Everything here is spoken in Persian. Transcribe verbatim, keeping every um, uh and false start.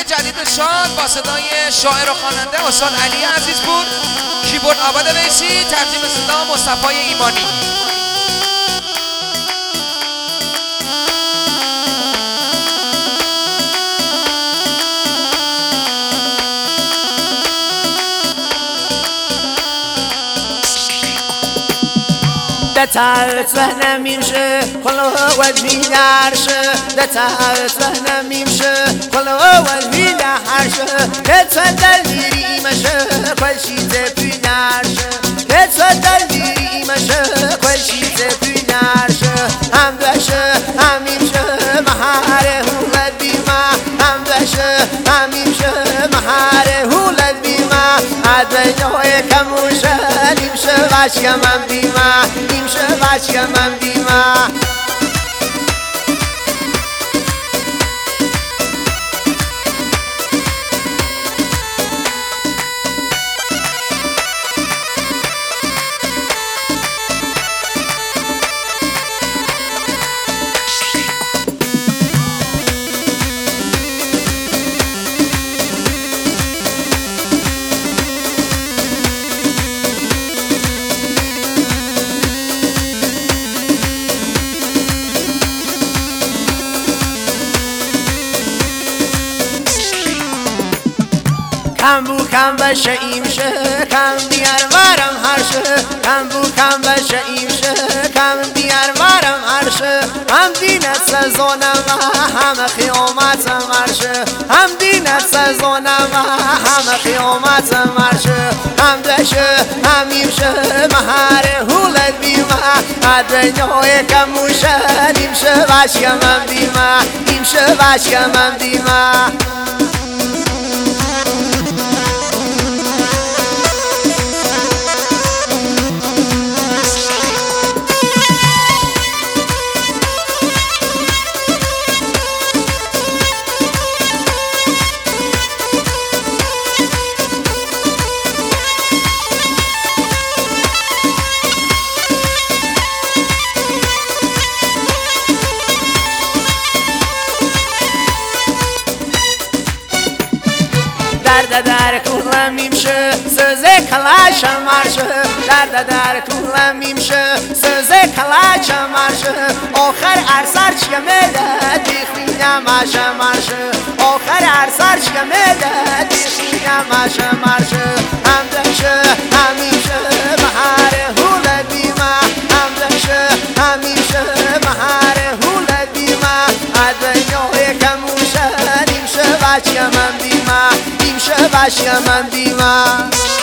جدید شاد با صدای شاعر و خواننده استاد علی عزیزپور، کیبورد آباد ویسی، ترجیح صدا مصطفی ایمانی. دتعرف نمیشه خلو وجهیارشه دتعرف نمیشه خلو وجهیارشه کت دلیری مشه کلشیت پینارشه کت دلیری مشه کلشیت پینارشه هم بشه همیشه مهاره هولد بیما هم بشه همیشه مهاره هولد بیما عدنهای کموشه نیمشه باشی من بیما نیمشه باشی من بیما کم بو کم بشه ایمشه کم بیار وارم هرشه کم بو کم بشه ایمشه کم بیار وارم هرشه هم دینت سزانم هم خیامت مرشه هم دینت سزانم هم خیامت مرشه هم دشه هم ایمشه مهاره هولد بیما دنیای کموشه نیمشه باشی من بیما نیمشه باشی من بیما درد در کولم میشه سوزه کلاشم مرشه درد در کولم میشه سوزه کلاشم مرشه آخر ارسر چیه میده دیخینم ماشه مرشه آخر ارسر چیه میده دیخینم ماشه مرشه هم دشه همیشه مهاره هولد بیما هم دشه همیشه مهاره هولد بیما دنیای کموشه نیمشه بچه من بیما نیمشه باشی من بیما